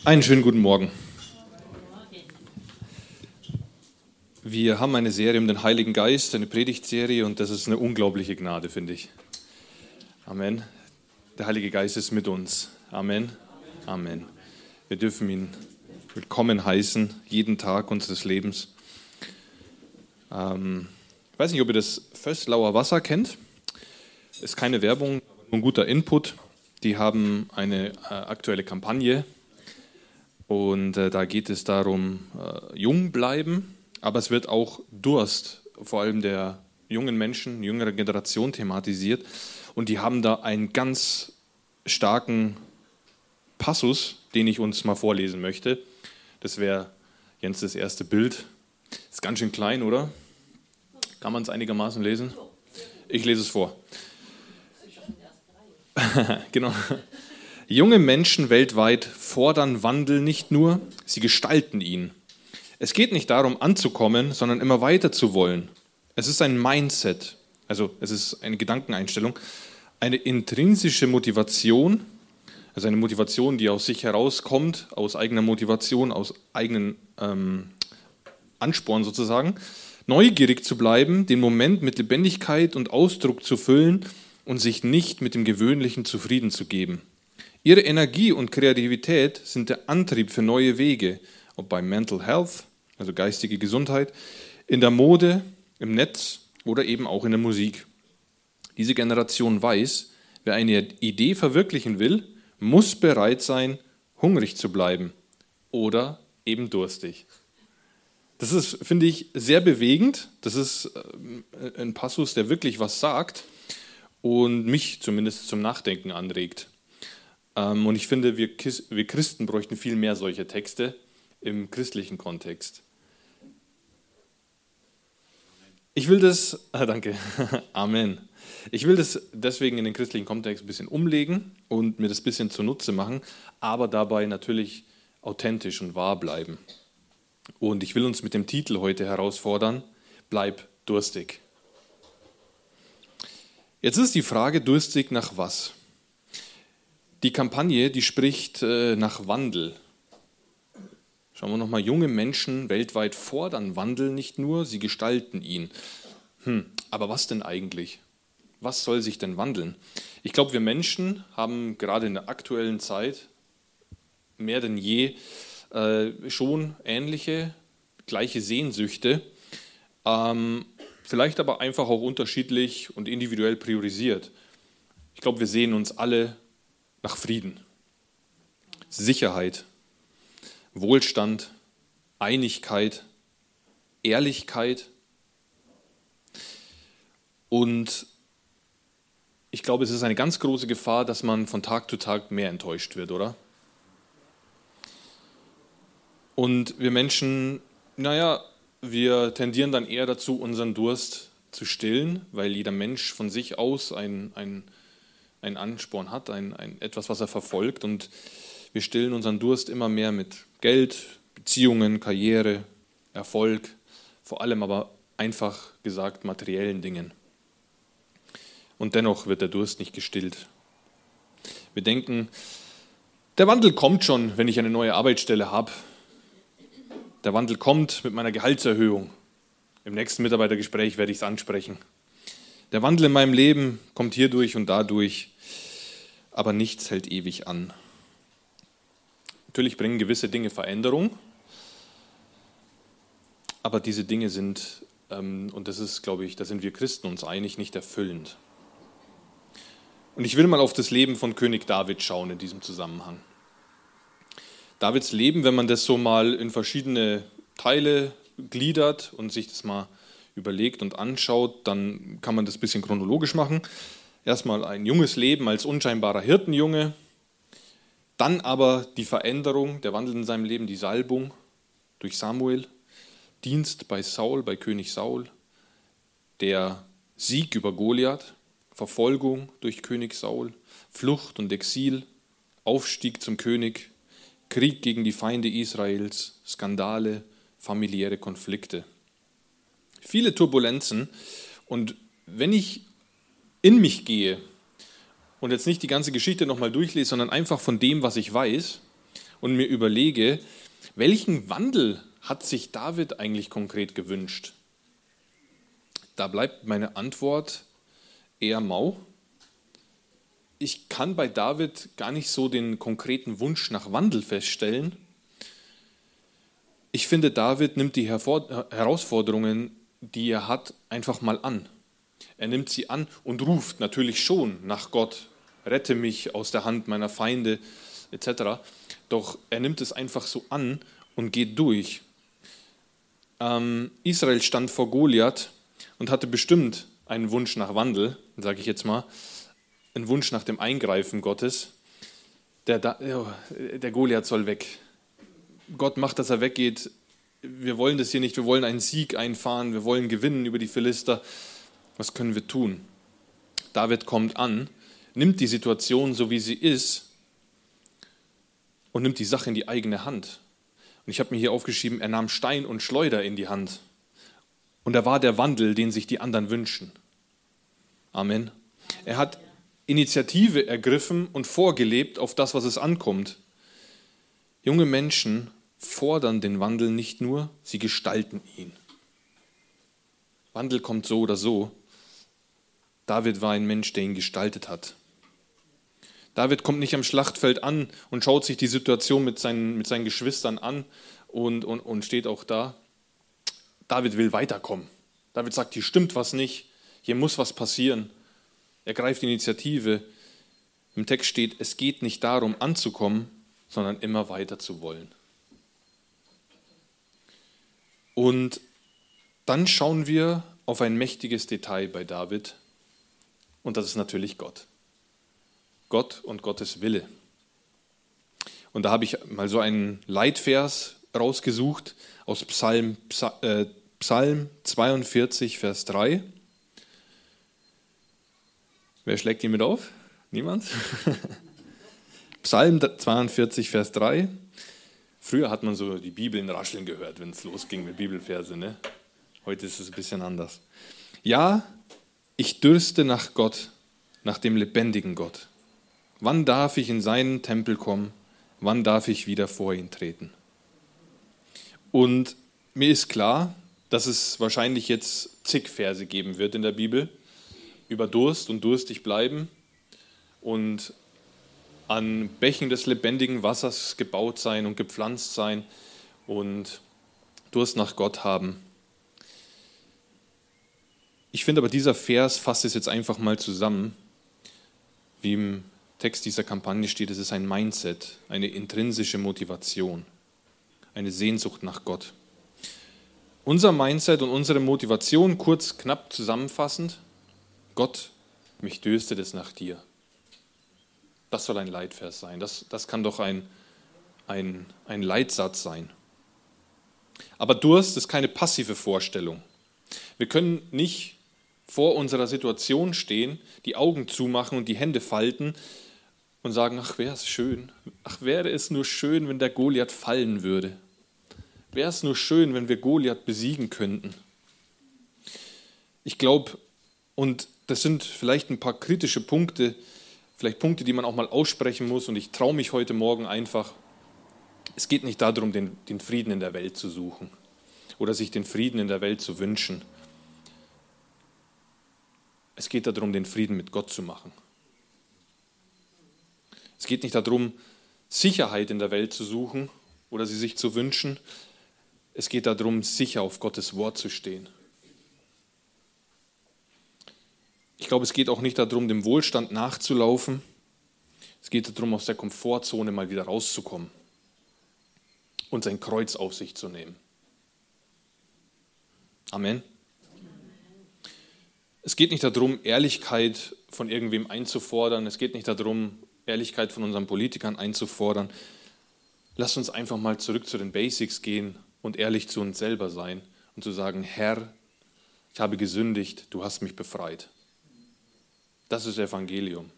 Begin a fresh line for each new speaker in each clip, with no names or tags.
Einen schönen guten Morgen. Wir haben eine Serie um den Heiligen Geist, eine Predigtserie, und das ist eine unglaubliche Gnade, finde ich. Amen. Der Heilige Geist ist mit uns. Amen. Amen. Wir dürfen ihn willkommen heißen, jeden Tag unseres Lebens. Ich weiß nicht, ob ihr das Vöslauer Wasser kennt. Ist keine Werbung, aber ein guter Input. Die haben eine aktuelle Kampagne. Und da geht es darum, jung bleiben, aber es wird auch Durst, vor allem der jungen Menschen, jüngere Generation thematisiert. Und die haben da einen ganz starken Passus, den ich uns mal vorlesen möchte. Das wäre, Jens, das erste Bild. Ist ganz schön klein, oder? Kann man es einigermaßen lesen? Ich lese es vor. Genau. Junge Menschen weltweit fordern Wandel nicht nur, sie gestalten ihn. Es geht nicht darum, anzukommen, sondern immer weiter zu wollen. Es ist ein Mindset, also es ist eine Gedankeneinstellung, eine intrinsische Motivation, also eine Motivation, die aus sich herauskommt, aus eigener Motivation, aus eigenen Ansporn sozusagen, neugierig zu bleiben, den Moment mit Lebendigkeit und Ausdruck zu füllen und sich nicht mit dem Gewöhnlichen zufrieden zu geben. Ihre Energie und Kreativität sind der Antrieb für neue Wege, ob bei Mental Health, also geistige Gesundheit, in der Mode, im Netz oder eben auch in der Musik. Diese Generation weiß, wer eine Idee verwirklichen will, muss bereit sein, hungrig zu bleiben oder eben durstig. Das ist, finde ich, sehr bewegend. Das ist ein Passus, der wirklich was sagt und mich zumindest zum Nachdenken anregt. Und ich finde, wir Christen bräuchten viel mehr solche Texte im christlichen Kontext. Ich will das, danke, Amen. Ich will das deswegen in den christlichen Kontext ein bisschen umlegen und mir das ein bisschen zunutze machen, aber dabei natürlich authentisch und wahr bleiben. Und ich will uns mit dem Titel heute herausfordern: Bleib durstig. Jetzt ist die Frage, durstig nach was? Die Kampagne, die spricht nach Wandel. Schauen wir nochmal, junge Menschen weltweit fordern Wandel nicht nur, sie gestalten ihn. Aber was denn eigentlich? Was soll sich denn wandeln? Ich glaube, wir Menschen haben gerade in der aktuellen Zeit mehr denn je schon ähnliche, gleiche Sehnsüchte, vielleicht aber einfach auch unterschiedlich und individuell priorisiert. Ich glaube, wir sehen uns alle nach Frieden, Sicherheit, Wohlstand, Einigkeit, Ehrlichkeit. Und ich glaube, es ist eine ganz große Gefahr, dass man von Tag zu Tag mehr enttäuscht wird, oder? Und wir Menschen, wir tendieren dann eher dazu, unseren Durst zu stillen, weil jeder Mensch von sich aus einen Ansporn hat, etwas, was er verfolgt. Und wir stillen unseren Durst immer mehr mit Geld, Beziehungen, Karriere, Erfolg, vor allem aber einfach gesagt materiellen Dingen. Und dennoch wird der Durst nicht gestillt. Wir denken, der Wandel kommt schon, wenn ich eine neue Arbeitsstelle habe. Der Wandel kommt mit meiner Gehaltserhöhung. Im nächsten Mitarbeitergespräch werde ich es ansprechen. Der Wandel in meinem Leben kommt hierdurch und dadurch, aber nichts hält ewig an. Natürlich bringen gewisse Dinge Veränderung, aber diese Dinge sind, und das ist, glaube ich, da sind wir Christen uns einig, nicht erfüllend. Und ich will mal auf das Leben von König David schauen in diesem Zusammenhang. Davids Leben, wenn man das so mal in verschiedene Teile gliedert und sich das mal überlegt und anschaut, dann kann man das ein bisschen chronologisch machen. Erstmal ein junges Leben als unscheinbarer Hirtenjunge, dann aber die Veränderung, der Wandel in seinem Leben, die Salbung durch Samuel, Dienst bei Saul, bei König Saul, der Sieg über Goliath, Verfolgung durch König Saul, Flucht und Exil, Aufstieg zum König, Krieg gegen die Feinde Israels, Skandale, familiäre Konflikte. Viele Turbulenzen, und wenn ich in mich gehe und jetzt nicht die ganze Geschichte nochmal durchlese, sondern einfach von dem, was ich weiß und mir überlege, welchen Wandel hat sich David eigentlich konkret gewünscht? Da bleibt meine Antwort eher mau. Ich kann bei David gar nicht so den konkreten Wunsch nach Wandel feststellen. Ich finde, David nimmt die Herausforderungen, die er hat, einfach mal an. Er nimmt sie an und ruft natürlich schon nach Gott, rette mich aus der Hand meiner Feinde etc. Doch er nimmt es einfach so an und geht durch. Israel stand vor Goliath und hatte bestimmt einen Wunsch nach Wandel, sage ich jetzt mal, einen Wunsch nach dem Eingreifen Gottes. Der Goliath soll weg. Gott macht, dass er weggeht. Wir wollen das hier nicht, wir wollen einen Sieg einfahren, wir wollen gewinnen über die Philister. Was können wir tun? David kommt an, nimmt die Situation so wie sie ist und nimmt die Sache in die eigene Hand. Und ich habe mir hier aufgeschrieben, er nahm Stein und Schleuder in die Hand. Und er war der Wandel, den sich die anderen wünschen. Amen. Er hat Initiative ergriffen und vorgelebt auf das, was es ankommt. Junge Menschen fordern den Wandel nicht nur, sie gestalten ihn. Wandel kommt so oder so. David war ein Mensch, der ihn gestaltet hat. David kommt nicht am Schlachtfeld an und schaut sich die Situation mit seinen Geschwistern an und steht auch da. David will weiterkommen. David sagt, hier stimmt was nicht, hier muss was passieren. Er greift Initiative. Im Text steht, es geht nicht darum anzukommen, sondern immer weiter zu wollen. Und dann schauen wir auf ein mächtiges Detail bei David und das ist natürlich Gott. Gott und Gottes Wille. Und da habe ich mal so einen Leitvers rausgesucht aus Psalm 42, Vers 3. Wer schlägt ihn mit auf? Niemand? Psalm 42, Vers 3. Früher hat man so die Bibeln rascheln gehört, wenn es losging mit Bibelverse. Ne? Heute ist es ein bisschen anders. Ja, ich dürste nach Gott, nach dem lebendigen Gott. Wann darf ich in seinen Tempel kommen? Wann darf ich wieder vor ihn treten? Und mir ist klar, dass es wahrscheinlich jetzt zig Verse geben wird in der Bibel über Durst und durstig bleiben und an Bächen des lebendigen Wassers gebaut sein und gepflanzt sein und Durst nach Gott haben. Ich finde aber, dieser Vers fasst es jetzt einfach mal zusammen, wie im Text dieser Kampagne steht, es ist ein Mindset, eine intrinsische Motivation, eine Sehnsucht nach Gott. Unser Mindset und unsere Motivation, kurz, knapp zusammenfassend, Gott, mich dürstet es nach dir. Das soll ein Leitvers sein, das kann doch ein Leitsatz sein. Aber Durst ist keine passive Vorstellung. Wir können nicht vor unserer Situation stehen, die Augen zumachen und die Hände falten und sagen, ach, wäre es schön, ach, wäre es nur schön, wenn der Goliath fallen würde. Wäre es nur schön, wenn wir Goliath besiegen könnten. Ich glaube, und das sind vielleicht ein paar kritische Punkte, vielleicht Punkte, die man auch mal aussprechen muss und ich traue mich heute Morgen einfach. Es geht nicht darum, den Frieden in der Welt zu suchen oder sich den Frieden in der Welt zu wünschen. Es geht darum, den Frieden mit Gott zu machen. Es geht nicht darum, Sicherheit in der Welt zu suchen oder sie sich zu wünschen. Es geht darum, sicher auf Gottes Wort zu stehen. Ich glaube, es geht auch nicht darum, dem Wohlstand nachzulaufen. Es geht darum, aus der Komfortzone mal wieder rauszukommen und sein Kreuz auf sich zu nehmen. Amen. Es geht nicht darum, Ehrlichkeit von irgendwem einzufordern. Es geht nicht darum, Ehrlichkeit von unseren Politikern einzufordern. Lasst uns einfach mal zurück zu den Basics gehen und ehrlich zu uns selber sein und zu sagen, Herr, ich habe gesündigt, du hast mich befreit. Das ist Evangelium.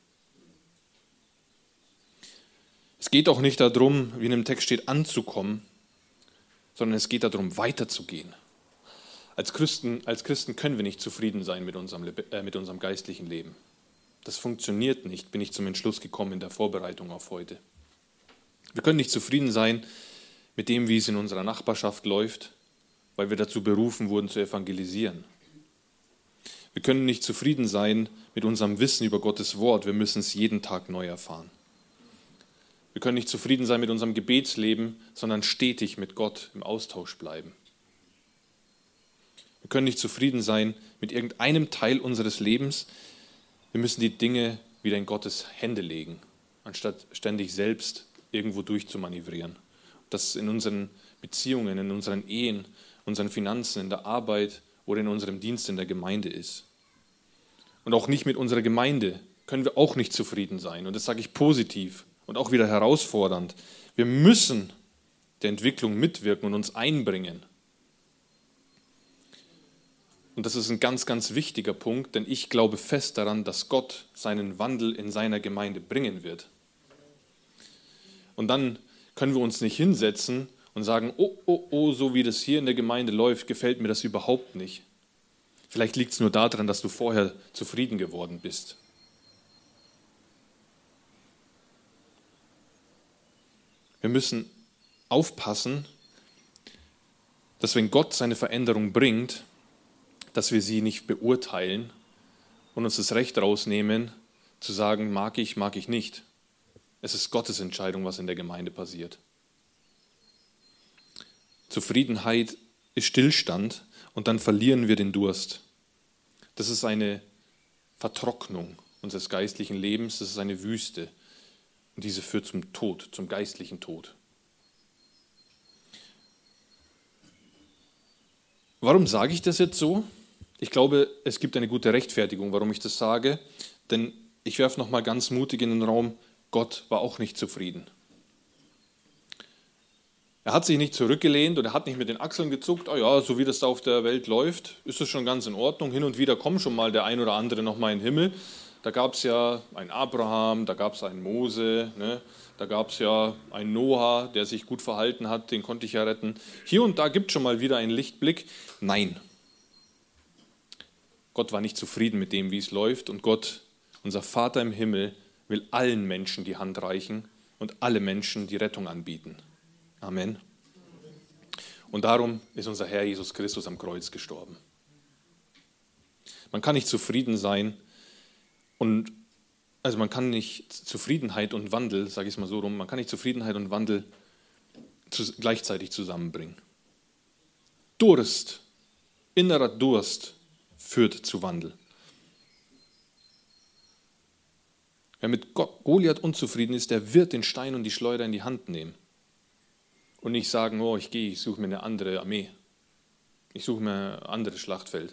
Es geht auch nicht darum, wie in dem Text steht, anzukommen, sondern es geht darum, weiterzugehen. Als Christen können wir nicht zufrieden sein mit unserem geistlichen Leben. Das funktioniert nicht, bin ich zum Entschluss gekommen in der Vorbereitung auf heute. Wir können nicht zufrieden sein mit dem, wie es in unserer Nachbarschaft läuft, weil wir dazu berufen wurden, zu evangelisieren. Wir können nicht zufrieden sein mit unserem Wissen über Gottes Wort. Wir müssen es jeden Tag neu erfahren. Wir können nicht zufrieden sein mit unserem Gebetsleben, sondern stetig mit Gott im Austausch bleiben. Wir können nicht zufrieden sein mit irgendeinem Teil unseres Lebens. Wir müssen die Dinge wieder in Gottes Hände legen, anstatt ständig selbst irgendwo durchzumanövrieren. Das in unseren Beziehungen, in unseren Ehen, unseren Finanzen, in der Arbeit oder in unserem Dienst in der Gemeinde ist. Und auch nicht mit unserer Gemeinde können wir auch nicht zufrieden sein. Und das sage ich positiv und auch wieder herausfordernd. Wir müssen der Entwicklung mitwirken und uns einbringen. Und das ist ein ganz, ganz wichtiger Punkt, denn ich glaube fest daran, dass Gott seinen Wandel in seiner Gemeinde bringen wird. Und dann können wir uns nicht hinsetzen und sagen, oh, so wie das hier in der Gemeinde läuft, gefällt mir das überhaupt nicht. Vielleicht liegt es nur daran, dass du vorher zufrieden geworden bist. Wir müssen aufpassen, dass wenn Gott seine Veränderung bringt, dass wir sie nicht beurteilen und uns das Recht rausnehmen, zu sagen, mag ich nicht. Es ist Gottes Entscheidung, was in der Gemeinde passiert. Zufriedenheit ist Stillstand und dann verlieren wir den Durst. Das ist eine Vertrocknung unseres geistlichen Lebens, das ist eine Wüste. Und diese führt zum Tod, zum geistlichen Tod. Warum sage ich das jetzt so? Ich glaube, es gibt eine gute Rechtfertigung, warum ich das sage. Denn ich werfe nochmal ganz mutig in den Raum, Gott war auch nicht zufrieden. Er hat sich nicht zurückgelehnt und er hat nicht mit den Achseln gezuckt, so wie das da auf der Welt läuft, ist das schon ganz in Ordnung. Hin und wieder kommt schon mal der ein oder andere nochmal in den Himmel. Da gab es ja einen Abraham, da gab es einen Mose, ne? Da gab es ja einen Noah, der sich gut verhalten hat, den konnte ich ja retten. Hier und da gibt es schon mal wieder einen Lichtblick. Nein, Gott war nicht zufrieden mit dem, wie es läuft und Gott, unser Vater im Himmel, will allen Menschen die Hand reichen und alle Menschen die Rettung anbieten. Amen. Und darum ist unser Herr Jesus Christus am Kreuz gestorben. Man kann nicht zufrieden sein man kann nicht Zufriedenheit und Wandel, sage ich es mal so rum, man kann nicht Zufriedenheit und Wandel gleichzeitig zusammenbringen. Durst, innerer Durst führt zu Wandel. Wer mit Goliath unzufrieden ist, der wird den Stein und die Schleuder in die Hand nehmen. Und nicht sagen, ich suche mir eine andere Armee. Ich suche mir ein anderes Schlachtfeld.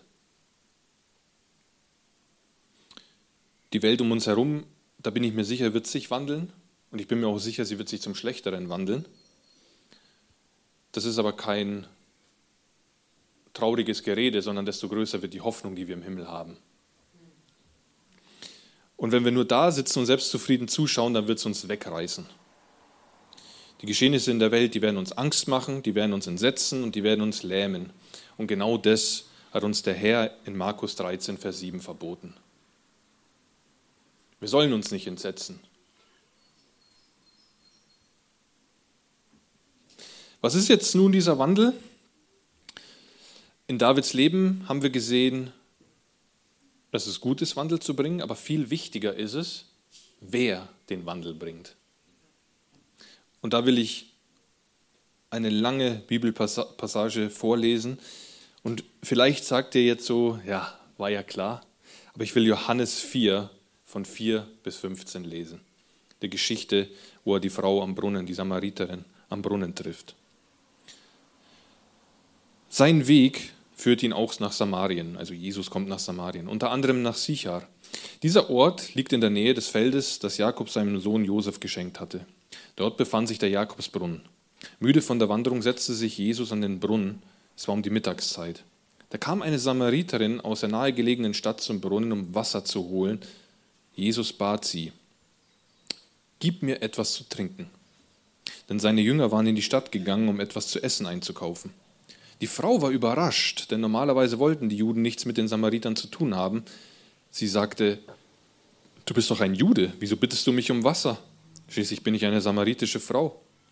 Die Welt um uns herum, da bin ich mir sicher, wird sich wandeln. Und ich bin mir auch sicher, sie wird sich zum Schlechteren wandeln. Das ist aber kein trauriges Gerede, sondern desto größer wird die Hoffnung, die wir im Himmel haben. Und wenn wir nur da sitzen und selbstzufrieden zuschauen, dann wird es uns wegreißen. Die Geschehnisse in der Welt, die werden uns Angst machen, die werden uns entsetzen und die werden uns lähmen. Und genau das hat uns der Herr in Markus 13, Vers 7 verboten. Wir sollen uns nicht entsetzen. Was ist jetzt nun dieser Wandel? In Davids Leben haben wir gesehen, dass es gut ist, Wandel zu bringen, aber viel wichtiger ist es, wer den Wandel bringt. Und da will ich eine lange Bibelpassage vorlesen. Und vielleicht sagt ihr jetzt so, ja, war ja klar, aber ich will Johannes 4 von 4 bis 15 lesen. Die Geschichte, wo er die Frau am Brunnen, die Samariterin, am Brunnen trifft. Sein Weg führt ihn auch nach Samarien, also Jesus kommt nach Samarien, unter anderem nach Sichar. Dieser Ort liegt in der Nähe des Feldes, das Jakob seinem Sohn Josef geschenkt hatte. Dort befand sich der Jakobsbrunnen. Müde von der Wanderung setzte sich Jesus an den Brunnen. Es war um die Mittagszeit. Da kam eine Samariterin aus der nahegelegenen Stadt zum Brunnen, um Wasser zu holen. Jesus bat sie, gib mir etwas zu trinken. Denn seine Jünger waren in die Stadt gegangen, um etwas zu essen einzukaufen. Die Frau war überrascht, denn normalerweise wollten die Juden nichts mit den Samaritern zu tun haben. Sie sagte, du bist doch ein Jude, wieso bittest du mich um Wasser? Schließlich bin ich eine samaritische Frau.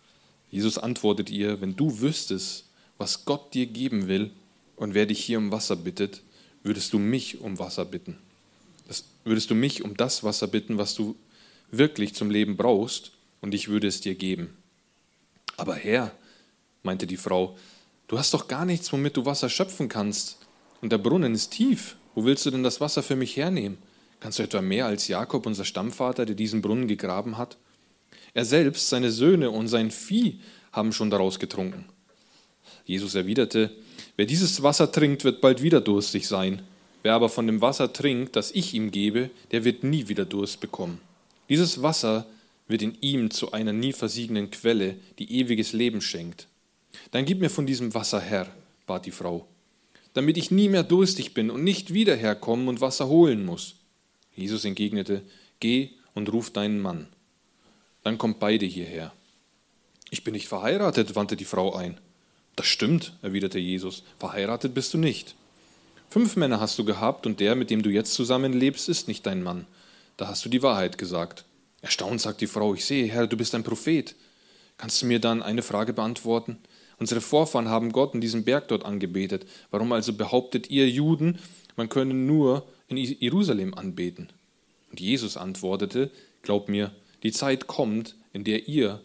Jesus antwortet ihr, wenn du wüsstest, was Gott dir geben will und wer dich hier um Wasser bittet, würdest du mich um Wasser bitten. Würdest du mich um das Wasser bitten, was du wirklich zum Leben brauchst, und ich würde es dir geben. Aber Herr, meinte die Frau, du hast doch gar nichts, womit du Wasser schöpfen kannst. Und der Brunnen ist tief. Wo willst du denn das Wasser für mich hernehmen? Kannst du etwa mehr als Jakob, unser Stammvater, der diesen Brunnen gegraben hat? Er selbst, seine Söhne und sein Vieh haben schon daraus getrunken. Jesus erwiderte, wer dieses Wasser trinkt, wird bald wieder durstig sein. Wer aber von dem Wasser trinkt, das ich ihm gebe, der wird nie wieder Durst bekommen. Dieses Wasser wird in ihm zu einer nie versiegenden Quelle, die ewiges Leben schenkt. Dann gib mir von diesem Wasser, Herr, bat die Frau, damit ich nie mehr durstig bin und nicht wieder herkommen und Wasser holen muss. Jesus entgegnete, geh und ruf deinen Mann. Dann kommt beide hierher. Ich bin nicht verheiratet, wandte die Frau ein. Das stimmt, erwiderte Jesus, verheiratet bist du nicht. 5 Männer hast du gehabt und der, mit dem du jetzt zusammenlebst, ist nicht dein Mann. Da hast du die Wahrheit gesagt. Erstaunt sagt die Frau, ich sehe, Herr, du bist ein Prophet. Kannst du mir dann eine Frage beantworten? Unsere Vorfahren haben Gott in diesem Berg dort angebetet. Warum also behauptet ihr Juden, man könne nur in Jerusalem anbeten? Und Jesus antwortete, glaub mir, die Zeit kommt, in der ihr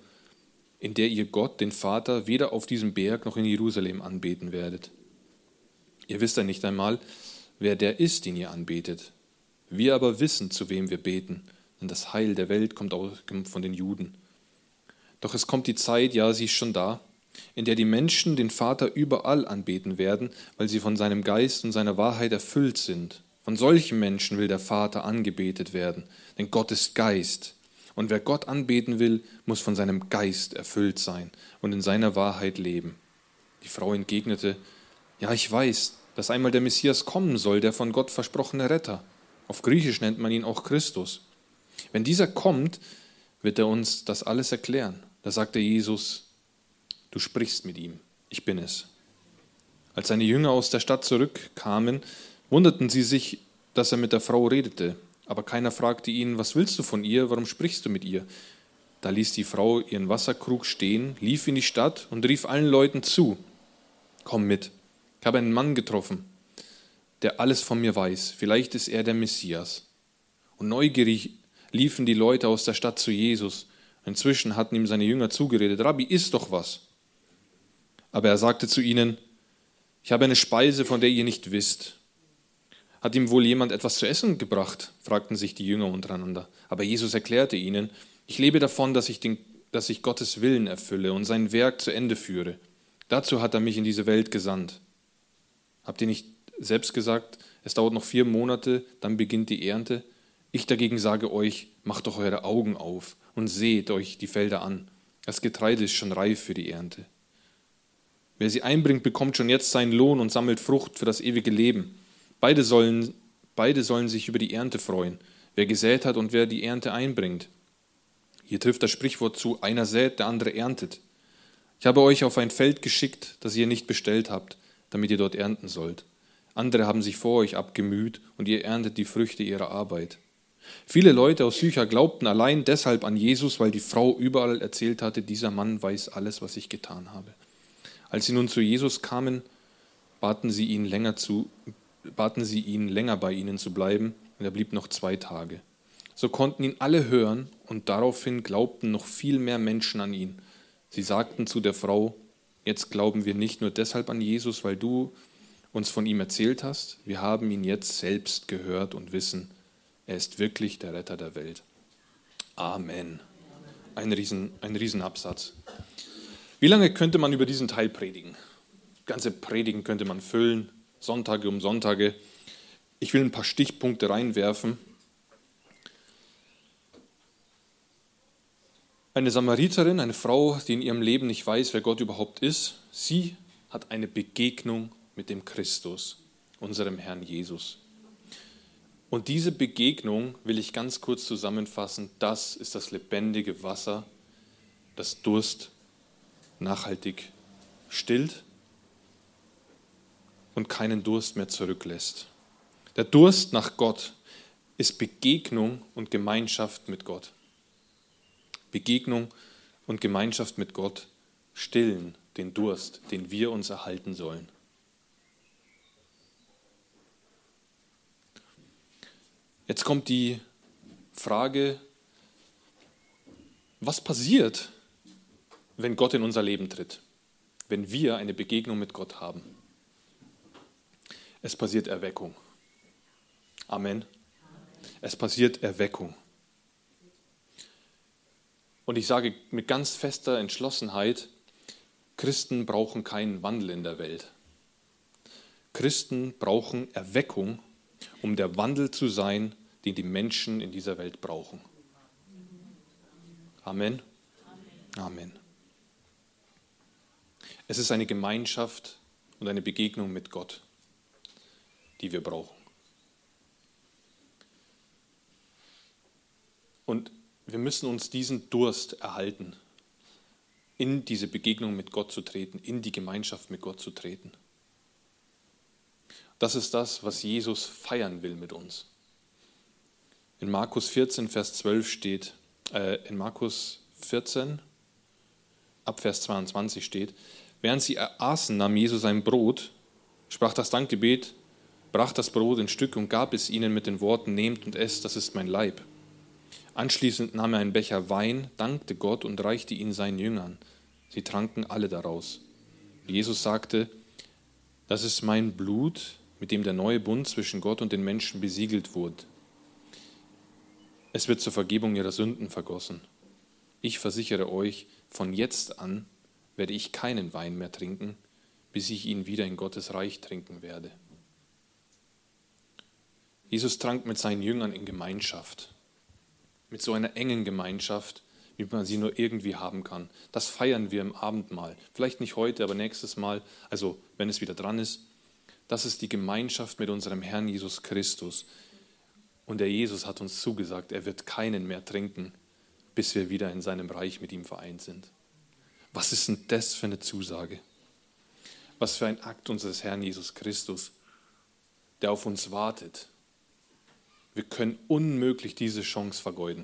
Gott, den Vater, weder auf diesem Berg noch in Jerusalem anbeten werdet. Ihr wisst ja nicht einmal, wer der ist, den ihr anbetet. Wir aber wissen, zu wem wir beten, denn das Heil der Welt kommt von den Juden. Doch es kommt die Zeit, ja, sie ist schon da, in der die Menschen den Vater überall anbeten werden, weil sie von seinem Geist und seiner Wahrheit erfüllt sind. Von solchen Menschen will der Vater angebetet werden, denn Gott ist Geist. Und wer Gott anbeten will, muss von seinem Geist erfüllt sein und in seiner Wahrheit leben. Die Frau entgegnete, ja, ich weiß, dass einmal der Messias kommen soll, der von Gott versprochene Retter. Auf Griechisch nennt man ihn auch Christus. Wenn dieser kommt, wird er uns das alles erklären. Da sagte Jesus, du sprichst mit ihm, ich bin es. Als seine Jünger aus der Stadt zurückkamen, wunderten sie sich, dass er mit der Frau redete. Aber keiner fragte ihn, was willst du von ihr, warum sprichst du mit ihr? Da ließ die Frau ihren Wasserkrug stehen, lief in die Stadt und rief allen Leuten zu, komm mit, ich habe einen Mann getroffen, der alles von mir weiß, vielleicht ist er der Messias. Und neugierig liefen die Leute aus der Stadt zu Jesus. Inzwischen hatten ihm seine Jünger zugeredet, Rabbi, iss doch was. Aber er sagte zu ihnen, ich habe eine Speise, von der ihr nicht wisst. Hat ihm wohl jemand etwas zu essen gebracht? Fragten sich die Jünger untereinander. Aber Jesus erklärte ihnen, ich lebe davon, dass ich Gottes Willen erfülle und sein Werk zu Ende führe. Dazu hat er mich in diese Welt gesandt. Habt ihr nicht selbst gesagt, es dauert noch 4 Monate, dann beginnt die Ernte? Ich dagegen sage euch, macht doch eure Augen auf und seht euch die Felder an. Das Getreide ist schon reif für die Ernte. Wer sie einbringt, bekommt schon jetzt seinen Lohn und sammelt Frucht für das ewige Leben. Beide sollen sich über die Ernte freuen, wer gesät hat und wer die Ernte einbringt. Hier trifft das Sprichwort zu, einer sät, der andere erntet. Ich habe euch auf ein Feld geschickt, das ihr nicht bestellt habt, damit ihr dort ernten sollt. Andere haben sich vor euch abgemüht und ihr erntet die Früchte ihrer Arbeit. Viele Leute aus Sychar glaubten allein deshalb an Jesus, weil die Frau überall erzählt hatte, dieser Mann weiß alles, was ich getan habe. Als sie nun zu Jesus kamen, baten sie ihn länger bei ihnen zu bleiben, und er blieb noch 2 Tage. So konnten ihn alle hören, und daraufhin glaubten noch viel mehr Menschen an ihn. Sie sagten zu der Frau, jetzt glauben wir nicht nur deshalb an Jesus, weil du uns von ihm erzählt hast, wir haben ihn jetzt selbst gehört und wissen, er ist wirklich der Retter der Welt. Amen. Ein Riesenabsatz. Wie lange könnte man über diesen Teil predigen? Ganze Predigen könnte man füllen, Sonntage um Sonntage. Ich will ein paar Stichpunkte reinwerfen. Eine Samariterin, eine Frau, die in ihrem Leben nicht weiß, wer Gott überhaupt ist, sie hat eine Begegnung mit dem Christus, unserem Herrn Jesus. Und diese Begegnung will ich ganz kurz zusammenfassen. Das ist das lebendige Wasser, das Durst nachhaltig stillt und keinen Durst mehr zurücklässt. Der Durst nach Gott ist Begegnung und Gemeinschaft mit Gott. Begegnung und Gemeinschaft mit Gott stillen, den Durst, den wir uns erhalten sollen. Jetzt kommt die Frage, was passiert, wenn Gott in unser Leben tritt, wenn wir eine Begegnung mit Gott haben? Es passiert Erweckung. Amen. Es passiert Erweckung. Und ich sage mit ganz fester Entschlossenheit, Christen brauchen keinen Wandel in der Welt. Christen brauchen Erweckung, um der Wandel zu sein, den die Menschen in dieser Welt brauchen. Amen. Amen. Es ist eine Gemeinschaft und eine Begegnung mit Gott, die wir brauchen. Und wir müssen uns diesen Durst erhalten, in diese Begegnung mit Gott zu treten, in die Gemeinschaft mit Gott zu treten. Das ist das, was Jesus feiern will mit uns. In Markus 14, Vers 12 steht, in Markus 14, ab Vers 22 steht, während sie aßen, nahm Jesus ein Brot, sprach das Dankgebet, brach das Brot in Stücke und gab es ihnen mit den Worten, nehmt und esst, das ist mein Leib. Anschließend nahm er einen Becher Wein, dankte Gott und reichte ihn seinen Jüngern. Sie tranken alle daraus. Jesus sagte, das ist mein Blut, mit dem der neue Bund zwischen Gott und den Menschen besiegelt wurde. Es wird zur Vergebung ihrer Sünden vergossen. Ich versichere euch, von jetzt an werde ich keinen Wein mehr trinken, bis ich ihn wieder in Gottes Reich trinken werde. Jesus trank mit seinen Jüngern in Gemeinschaft. Mit so einer engen Gemeinschaft, wie man sie nur irgendwie haben kann. Das feiern wir im Abendmahl. Vielleicht nicht heute, aber nächstes Mal, also wenn es wieder dran ist. Das ist die Gemeinschaft mit unserem Herrn Jesus Christus. Und der Jesus hat uns zugesagt, er wird keinen mehr trinken, bis wir wieder in seinem Reich mit ihm vereint sind. Was ist denn das für eine Zusage? Was für ein Akt unseres Herrn Jesus Christus, der auf uns wartet. Wir können unmöglich diese Chance vergeuden.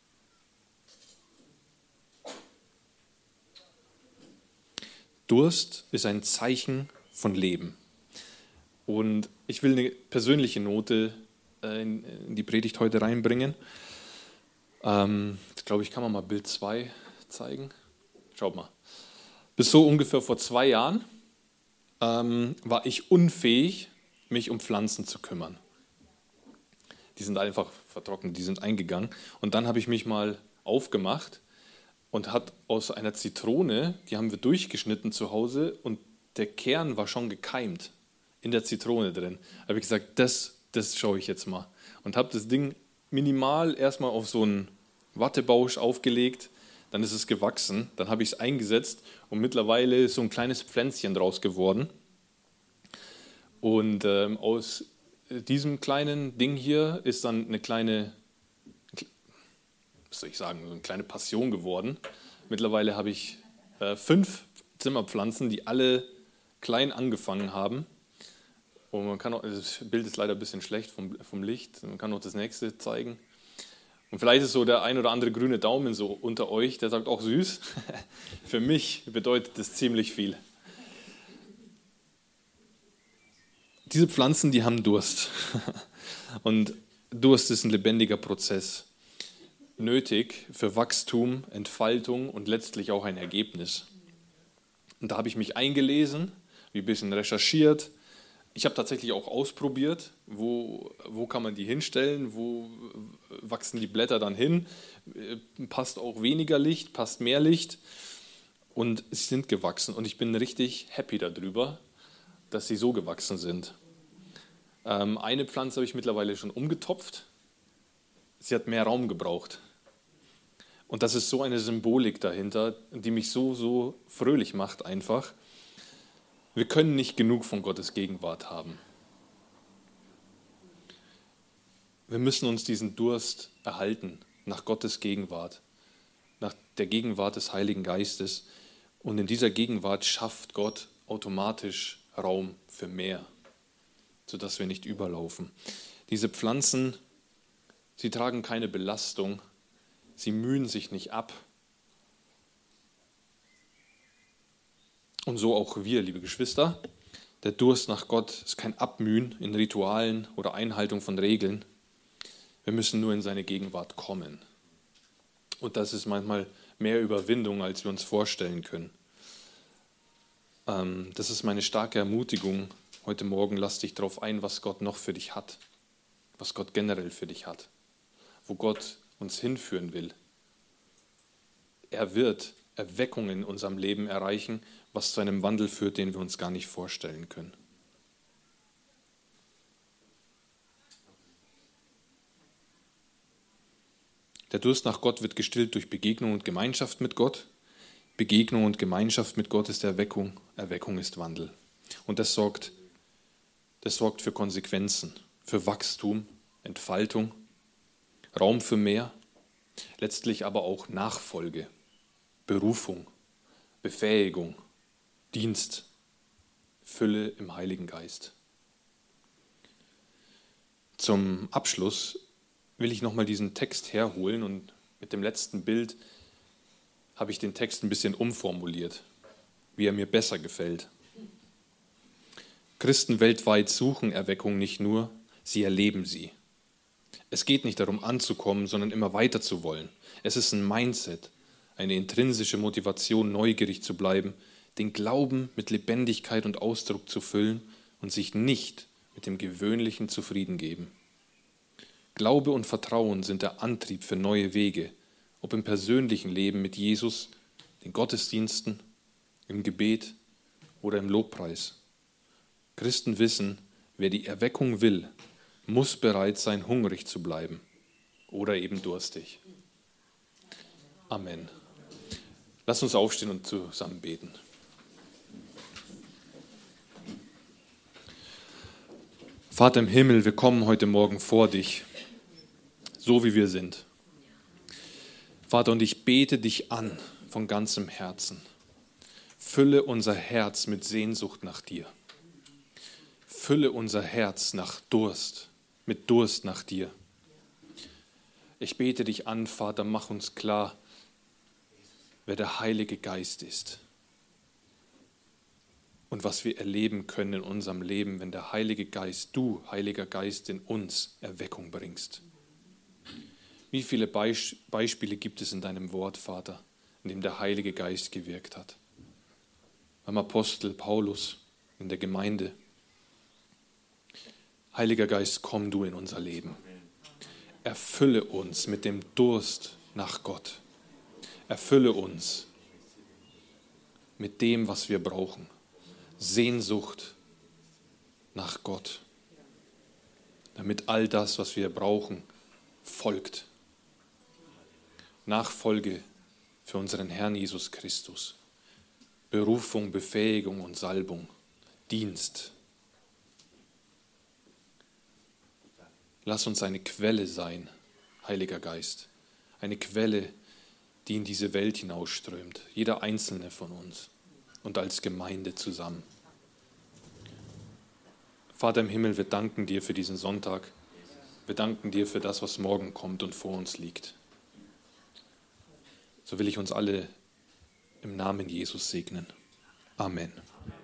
Durst ist ein Zeichen von Leben. Und ich will eine persönliche Note in die Predigt heute reinbringen. Ich glaube, ich kann mal Bild 2 zeigen. Schaut mal. Bis so ungefähr vor 2 Jahren war ich unfähig, mich um Pflanzen zu kümmern. Die sind einfach vertrocknet, die sind eingegangen. Und dann habe ich mich mal aufgemacht und hat aus einer Zitrone, die haben wir durchgeschnitten zu Hause und der Kern war schon gekeimt in der Zitrone drin. Da habe ich gesagt, das schaue ich jetzt mal. Und habe das Ding minimal erstmal auf so einen Wattebausch aufgelegt, dann ist es gewachsen, dann habe ich es eingesetzt und mittlerweile ist so ein kleines Pflänzchen draus geworden. Und aus diesem kleinen Ding hier ist dann eine kleine, was soll ich sagen, so eine kleine Passion geworden. Mittlerweile habe ich 5 Zimmerpflanzen, die alle klein angefangen haben. Und man kann auch, das Bild ist leider ein bisschen schlecht vom Licht, man kann auch das nächste zeigen. Und vielleicht ist so der ein oder andere grüne Daumen so unter euch, der sagt, auch süß. Für mich bedeutet das ziemlich viel. Diese Pflanzen, die haben Durst. Und Durst ist ein lebendiger Prozess. Nötig für Wachstum, Entfaltung und letztlich auch ein Ergebnis. Und da habe ich mich eingelesen, ein bisschen recherchiert. Ich habe tatsächlich auch ausprobiert, wo kann man die hinstellen, wo wachsen die Blätter dann hin. Passt auch weniger Licht, passt mehr Licht. Und sie sind gewachsen und ich bin richtig happy darüber, dass sie so gewachsen sind. Eine Pflanze habe ich mittlerweile schon umgetopft. Sie hat mehr Raum gebraucht. Und das ist so eine Symbolik dahinter, die mich so fröhlich macht einfach. Wir können nicht genug von Gottes Gegenwart haben. Wir müssen uns diesen Durst erhalten nach Gottes Gegenwart, nach der Gegenwart des Heiligen Geistes. Und in dieser Gegenwart schafft Gott automatisch Raum für mehr, sodass wir nicht überlaufen. Diese Pflanzen, sie tragen keine Belastung, sie mühen sich nicht ab. Und so auch wir, liebe Geschwister. Der Durst nach Gott ist kein Abmühen in Ritualen oder Einhaltung von Regeln. Wir müssen nur in seine Gegenwart kommen. Und das ist manchmal mehr Überwindung, als wir uns vorstellen können. Das ist meine starke Ermutigung. Heute Morgen lass dich darauf ein, was Gott noch für dich hat. Was Gott generell für dich hat. Wo Gott uns hinführen will. Er wird Erweckung in unserem Leben erreichen, was zu einem Wandel führt, den wir uns gar nicht vorstellen können. Der Durst nach Gott wird gestillt durch Begegnung und Gemeinschaft mit Gott. Begegnung und Gemeinschaft mit Gott ist Erweckung. Erweckung ist Wandel. Und das sorgt für Konsequenzen, für Wachstum, Entfaltung, Raum für mehr, letztlich aber auch Nachfolge, Berufung, Befähigung, Dienst, Fülle im Heiligen Geist. Zum Abschluss will ich nochmal diesen Text herholen und mit dem letzten Bild habe ich den Text ein bisschen umformuliert, wie er mir besser gefällt. Christen weltweit suchen Erweckung nicht nur, sie erleben sie. Es geht nicht darum anzukommen, sondern immer weiter zu wollen. Es ist ein Mindset, eine intrinsische Motivation, neugierig zu bleiben, den Glauben mit Lebendigkeit und Ausdruck zu füllen und sich nicht mit dem Gewöhnlichen zufrieden geben. Glaube und Vertrauen sind der Antrieb für neue Wege, ob im persönlichen Leben mit Jesus, den Gottesdiensten, im Gebet oder im Lobpreis. Christen wissen, wer die Erweckung will, muss bereit sein, hungrig zu bleiben oder eben durstig. Amen. Lass uns aufstehen und zusammen beten. Vater im Himmel, wir kommen heute Morgen vor dich, so wie wir sind. Vater, und ich bete dich an von ganzem Herzen. Fülle unser Herz mit Sehnsucht nach dir. Fülle unser Herz mit Durst nach dir. Ich bete dich an, Vater, mach uns klar, wer der Heilige Geist ist und was wir erleben können in unserem Leben, wenn der Heilige Geist, du, Heiliger Geist, in uns Erweckung bringst. Wie viele Beispiele gibt es in deinem Wort, Vater, in dem der Heilige Geist gewirkt hat? Beim Apostel Paulus, in der Gemeinde. Heiliger Geist, komm du in unser Leben. Erfülle uns mit dem Durst nach Gott. Erfülle uns mit dem, was wir brauchen. Sehnsucht nach Gott. Damit all das, was wir brauchen, folgt. Nachfolge für unseren Herrn Jesus Christus. Berufung, Befähigung und Salbung. Dienst. Lass uns eine Quelle sein, Heiliger Geist. Eine Quelle, die in diese Welt hinausströmt. Jeder einzelne von uns und als Gemeinde zusammen. Vater im Himmel, wir danken dir für diesen Sonntag. Wir danken dir für das, was morgen kommt und vor uns liegt. So will ich uns alle im Namen Jesus segnen. Amen.